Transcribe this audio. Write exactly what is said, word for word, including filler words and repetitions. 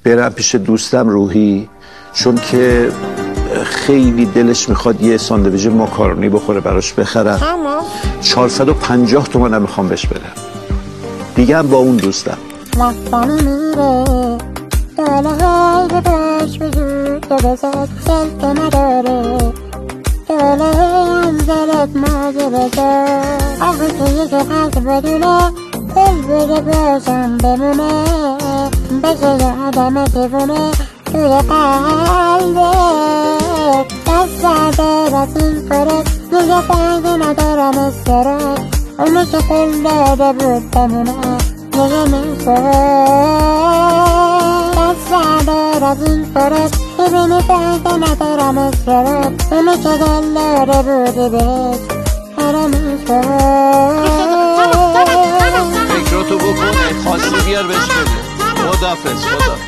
برم پیش دوستم روحی، چون که خیلی دلش میخواد یه ساندویچ ماکارونی بخوره براش بخرم. چهارصد و پنجاه تومن هم میخوام بهش بدم. دیگه هم با اون دوستم وقتانی میره داله های باش وجود تو بزاد سلط نداره داله هم زلت مازه بزاد آخه که یکی خلط بدونه دل بگه باشم بمونه بشه یه آدم دیوونه توی قلبه دست زده رسیم کنه دیگه فایده ندارم استرک اونو که قول داده بود بمونه دیگه میشه دست زده رسیم کنه ببینی فایده ندارم استرک اونو که قول داده بودی بهش هره میشه فکراتو بکن خواستی بیار بهش بده. خداحافظ. خدا